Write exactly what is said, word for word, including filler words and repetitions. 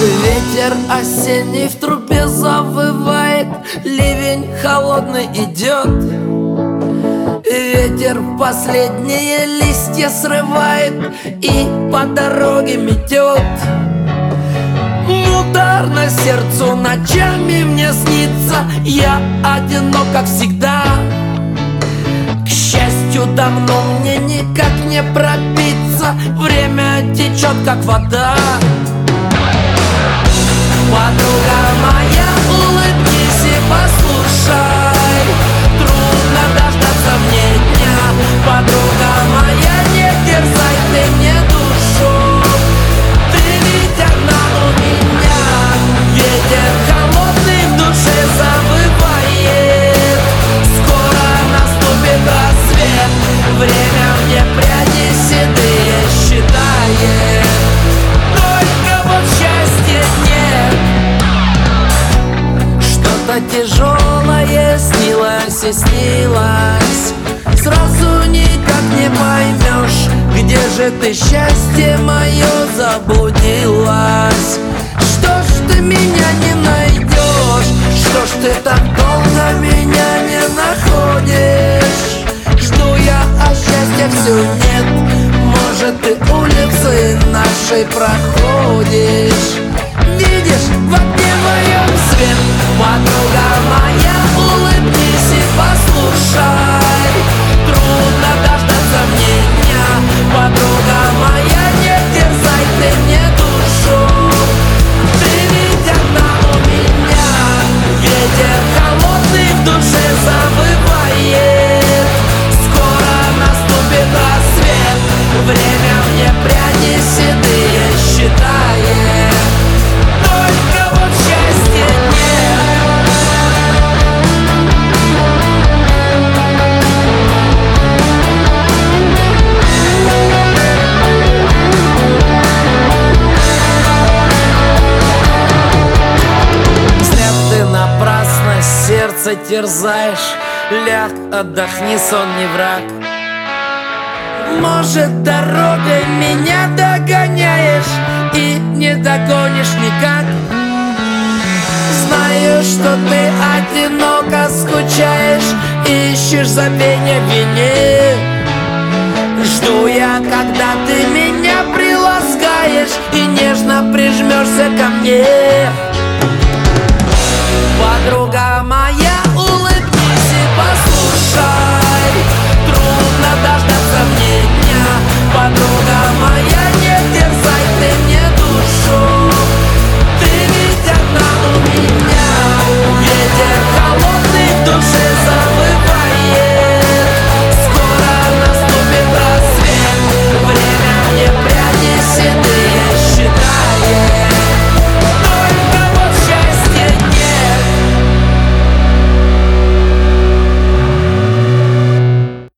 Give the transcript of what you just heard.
Ветер осенний в трубе завывает, ливень холодный идет. Ветер последние листья срывает и по дороге метет. Муторно сердцу ночами мне снится, я одинок, как всегда. К счастью, давно мне никак не пробиться, время течет, как вода. Подруга моя, улыбнись и послушай, трудно дождаться мне дня. Подруга моя, не терзай ты мне душу, ты ведь одна у меня. Ветер холодный в душе завывает, скоро наступит рассвет, время мне пряди седые считает, только вот счастья нет. Что-то тяжелое снилось и снилось, сразу никак не поймешь, где же ты, счастье мое, заблудилась. Что ж ты меня не найдешь, что ж ты так долго меня не находишь? Жду я, а счастья все нет, может ты улицы нашей проходишь. Видишь в окне моем свет, подруга моя, улыбнись и послушай, трудно дождаться мне дня. Подруга моя, не терзай ты мне душу, ты ведь одна у меня. Ветер холодный в душе завывает, скоро наступит рассвет, время мне пряди седые считает, только вот счастья нет. Зря ты напрасно сердце терзаешь, ляг, отдохни, сон не враг. Может, дорогой меня догоняешь и не догонишь никак. Знаю, что ты одиноко скучаешь, ищешь забвения в вине. Жду я, когда ты меня приласкаешь и нежно прижмешься ко мне. Подруга